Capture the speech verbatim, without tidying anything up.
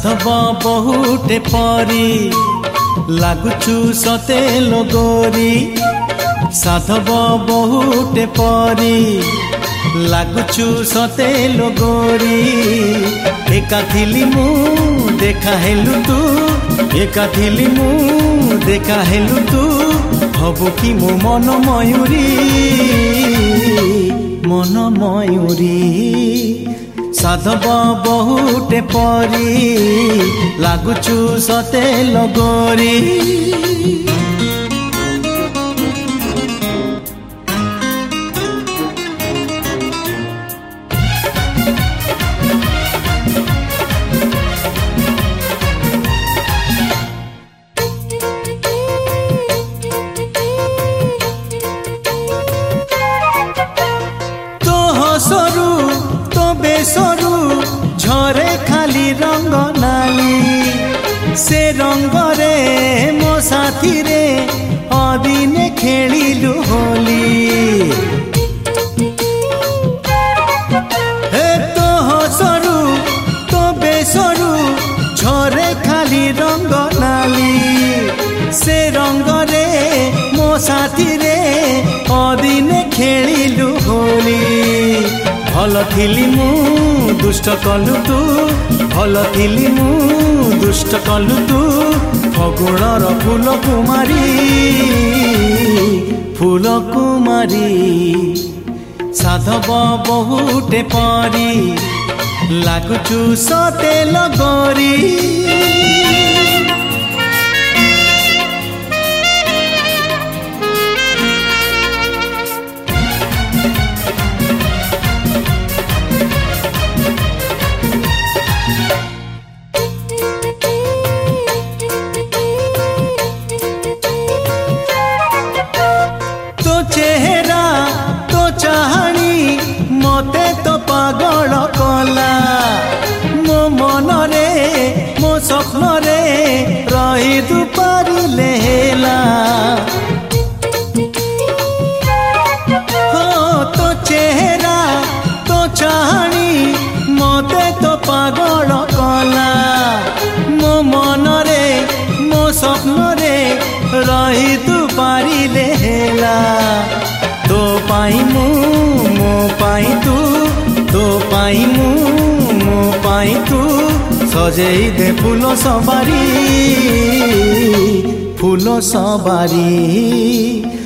साधव बहुटे परी लागुचु सते लगोरी साधव बहुटे परी लागुचु सते लगोरी एका थिली मु देखा हेलु तू एका थिली मु देखा हेलु तू हबु कि मो मन मयूरी मन मयूरी साधव बहुटे परी लागुचु सते लगोरी तो हसरू तो बेसरू झरे खाली रंग नाली से रंग रे मो साथी रे अदिने खेलिलु होली हे तो हसरू तो बेसरू झरे खाली रंग नाली से रंग रे मो साथी रे अदिने खेलिलु होली भल थिली मु दुष्ट कलु तू भल थिली मु दुष्ट कलु तू फगुणर फूल कुमारी फूल कुमारी साधव बहुटे परी लागुचु सते लगोरी चेहरा तो चाहनी मते तो पागल कला मो मन रे मो स्वप्न रे रही तू पारिले हेला हो तो चेहरा तो चाहनी मते तो पागल कला मो मन रे मो स्वप्न रे रही तू पारिले हेला तो पाई मु मो पाई तू तो पाई मु मो पाई तू सजेई दे फूल सवारी फूल सवारी